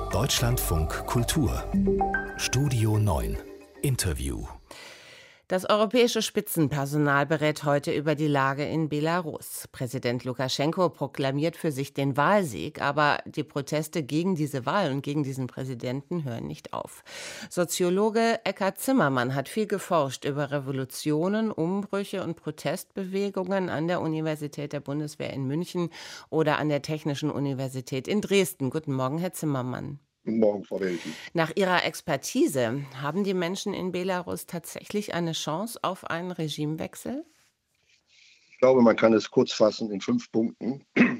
Deutschlandfunk Kultur Studio 9 Interview. Das europäische Spitzenpersonal berät heute über die Lage in Belarus. Präsident Lukaschenko proklamiert für sich den Wahlsieg, aber die Proteste gegen diese Wahl und gegen diesen Präsidenten hören nicht auf. Soziologe Eckhard Zimmermann hat viel geforscht über Revolutionen, Umbrüche und Protestbewegungen an der Universität der Bundeswehr in München oder an der Technischen Universität in Dresden. Guten Morgen, Herr Zimmermann. Guten Morgen, Frau Welti. Nach Ihrer Expertise, haben die Menschen in Belarus tatsächlich eine Chance auf einen Regimewechsel? Ich glaube, man kann es kurz fassen in 5 Punkten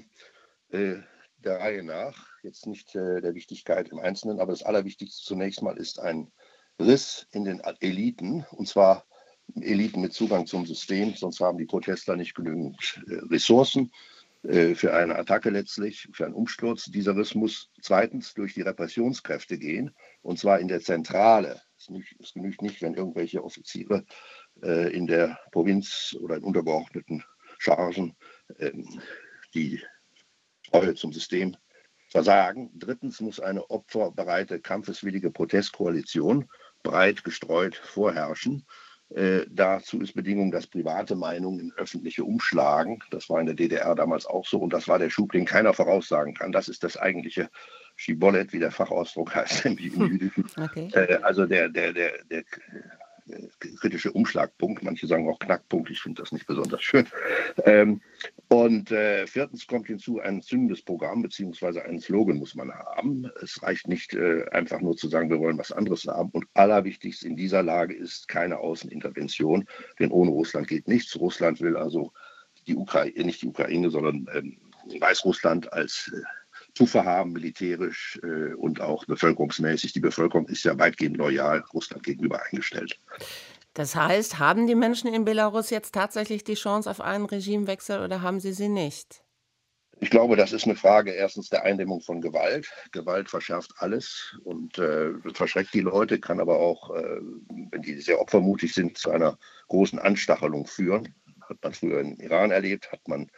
der Reihe nach. Jetzt nicht der Wichtigkeit im Einzelnen, aber das Allerwichtigste zunächst mal ist ein Riss in den Eliten, und zwar Eliten mit Zugang zum System, sonst haben die Protestler nicht genügend Ressourcen für eine Attacke letztlich, für einen Umsturz. Dieser Riss muss zweitens durch die Repressionskräfte gehen, und zwar in der Zentrale. Es genügt nicht, wenn irgendwelche Offiziere in der Provinz oder in untergeordneten Chargen die Treue zum System versagen. Drittens muss eine opferbereite, kampfeswillige Protestkoalition breit gestreut vorherrschen. Dazu ist Bedingung, dass private Meinungen in öffentliche umschlagen. Das war in der DDR damals auch so, und das war der Schub, den keiner voraussagen kann. Das ist das eigentliche Schibollet, wie der Fachausdruck heißt im Jüdischen. Okay. Also der kritische Umschlagpunkt. Manche sagen auch Knackpunkt. Ich finde das nicht besonders schön. Und viertens kommt hinzu ein zündendes Programm bzw. einen Slogan muss man haben. Es reicht nicht einfach nur zu sagen, wir wollen was anderes haben. Und allerwichtigst in dieser Lage ist keine Außenintervention, denn ohne Russland geht nichts. Russland will also die Ukraine, nicht die Ukraine, sondern Weißrussland als Puffer haben, militärisch und auch bevölkerungsmäßig. Die Bevölkerung ist ja weitgehend loyal Russland gegenüber eingestellt. Das heißt, haben die Menschen in Belarus jetzt tatsächlich die Chance auf einen Regimewechsel oder haben sie nicht? Ich glaube, das ist eine Frage erstens der Eindämmung von Gewalt. Gewalt verschärft alles und verschreckt die Leute, kann aber auch, wenn die sehr opfermutig sind, zu einer großen Anstachelung führen. Hat man früher im Iran erlebt, hat man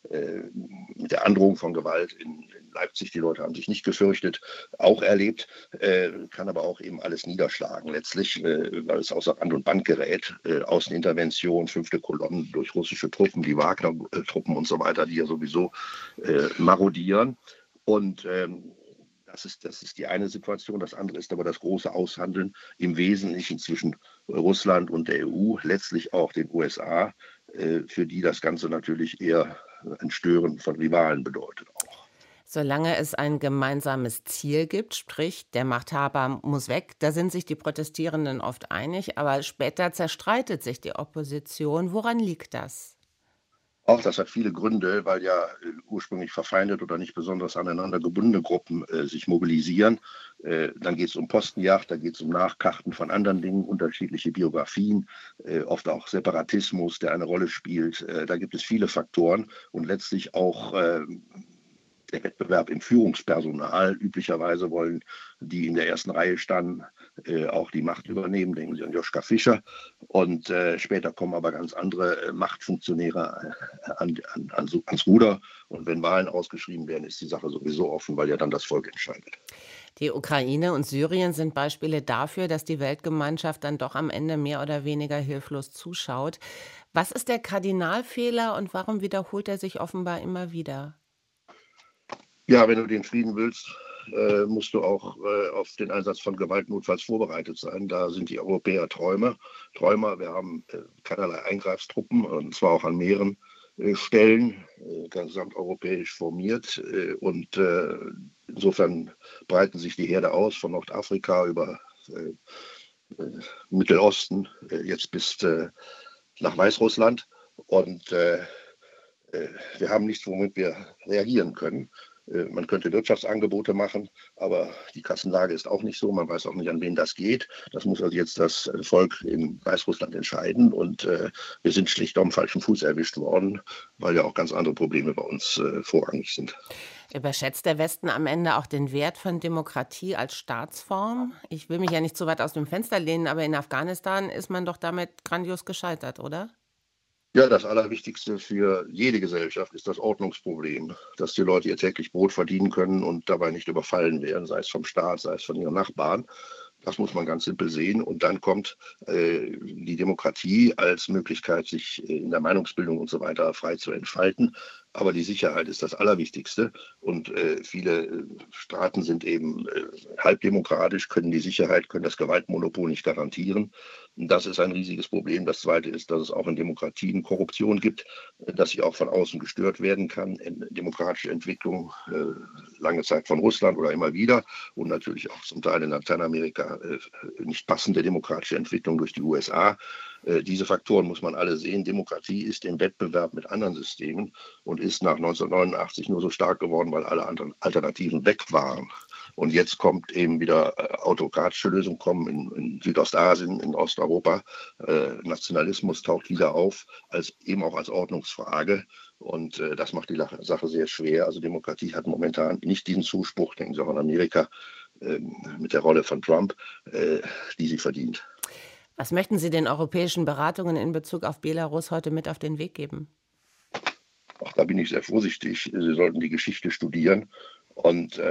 mit der Androhung von Gewalt in Leipzig, die Leute haben sich nicht gefürchtet, auch erlebt, kann aber auch eben alles niederschlagen letztlich, weil es außer Rand und Band gerät. Außenintervention, 5. Kolonne durch russische Truppen, die Wagner-Truppen und so weiter, die ja sowieso marodieren. Und das ist die eine Situation. Das andere ist aber das große Aushandeln im Wesentlichen zwischen Russland und der EU, letztlich auch den USA, für die das Ganze natürlich eher ein Stören von Rivalen bedeutet auch. Solange es ein gemeinsames Ziel gibt, sprich der Machthaber muss weg, da sind sich die Protestierenden oft einig, aber später zerstreitet sich die Opposition. Woran liegt das? Auch das hat viele Gründe, weil ja ursprünglich verfeindet oder nicht besonders aneinander gebundene Gruppen sich mobilisieren. Dann geht es um Postenjagd, da geht es um Nachkarten von anderen Dingen, unterschiedliche Biografien, oft auch Separatismus, der eine Rolle spielt. Da gibt es viele Faktoren und letztlich auch der Wettbewerb im Führungspersonal. Üblicherweise wollen die in der ersten Reihe standen, auch die Macht übernehmen. Denken Sie an Joschka Fischer. Und später kommen aber ganz andere Machtfunktionäre ans Ruder. Und wenn Wahlen ausgeschrieben werden, ist die Sache sowieso offen, weil ja dann das Volk entscheidet. Die Ukraine und Syrien sind Beispiele dafür, dass die Weltgemeinschaft dann doch am Ende mehr oder weniger hilflos zuschaut. Was ist der Kardinalfehler und warum wiederholt er sich offenbar immer wieder? Ja, wenn du den Frieden willst, musst du auch auf den Einsatz von Gewalt notfalls vorbereitet sein. Da sind die Europäer Träumer. Wir haben keinerlei Eingreifstruppen, und zwar auch an mehreren Stellen, gesamteuropäisch formiert. Und insofern breiten sich die Herde aus von Nordafrika über Mittelosten, jetzt bis nach Weißrussland. Und wir haben nichts, womit wir reagieren können. Man könnte Wirtschaftsangebote machen, aber die Kassenlage ist auch nicht so. Man weiß auch nicht, an wen das geht. Das muss also jetzt das Volk in Weißrussland entscheiden. Und wir sind schlicht am falschen Fuß erwischt worden, weil ja auch ganz andere Probleme bei uns vorrangig sind. Überschätzt der Westen am Ende auch den Wert von Demokratie als Staatsform? Ich will mich ja nicht zu weit aus dem Fenster lehnen, aber in Afghanistan ist man doch damit grandios gescheitert, oder? Ja, das Allerwichtigste für jede Gesellschaft ist das Ordnungsproblem, dass die Leute ihr täglich Brot verdienen können und dabei nicht überfallen werden, sei es vom Staat, sei es von ihren Nachbarn. Das muss man ganz simpel sehen. Und dann kommt die Demokratie als Möglichkeit, sich in der Meinungsbildung und so weiter frei zu entfalten. Aber die Sicherheit ist das Allerwichtigste. Und viele Staaten sind eben halbdemokratisch, können die Sicherheit, können das Gewaltmonopol nicht garantieren. Und das ist ein riesiges Problem. Das Zweite ist, dass es auch in Demokratien Korruption gibt, dass sie auch von außen gestört werden kann. Demokratische Entwicklung, lange Zeit von Russland oder immer wieder und natürlich auch zum Teil in Lateinamerika nicht passende demokratische Entwicklung durch die USA. Diese Faktoren muss man alle sehen. Demokratie ist im Wettbewerb mit anderen Systemen und ist nach 1989 nur so stark geworden, weil alle anderen Alternativen weg waren. Und jetzt kommt eben wieder autokratische Lösungen kommen in Südostasien, in Osteuropa. Nationalismus taucht wieder auf, eben auch als Ordnungsfrage. Und das macht die Sache sehr schwer. Also Demokratie hat momentan nicht diesen Zuspruch, denken Sie auch an Amerika, mit der Rolle von Trump, die sie verdient. Was möchten Sie den europäischen Beratungen in Bezug auf Belarus heute mit auf den Weg geben? Auch da bin ich sehr vorsichtig. Sie sollten die Geschichte studieren und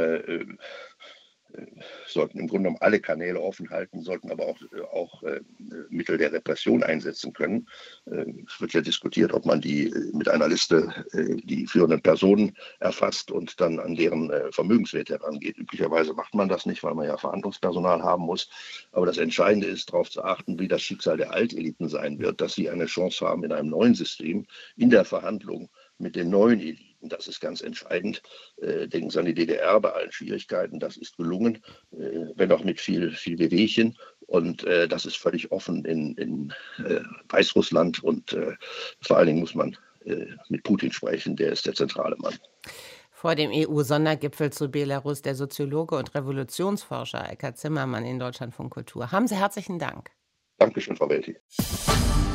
sollten im Grunde genommen alle Kanäle offen halten, sollten aber auch Mittel der Repression einsetzen können. Es wird ja diskutiert, ob man mit einer Liste die führenden Personen erfasst und dann an deren Vermögenswert herangeht. Üblicherweise macht man das nicht, weil man ja Verhandlungspersonal haben muss. Aber das Entscheidende ist, darauf zu achten, wie das Schicksal der Alteliten sein wird, dass sie eine Chance haben in einem neuen System, in der Verhandlung mit den neuen Eliten. Das ist ganz entscheidend. Denken Sie an die DDR bei allen Schwierigkeiten. Das ist gelungen, wenn auch mit viel Wehwehchen. Und das ist völlig offen in Weißrussland. Und vor allen Dingen muss man mit Putin sprechen. Der ist der zentrale Mann. Vor dem EU-Sondergipfel zu Belarus der Soziologe und Revolutionsforscher Eckhard Zimmermann in Deutschlandfunk Kultur. Haben Sie herzlichen Dank. Dankeschön, Frau Welti.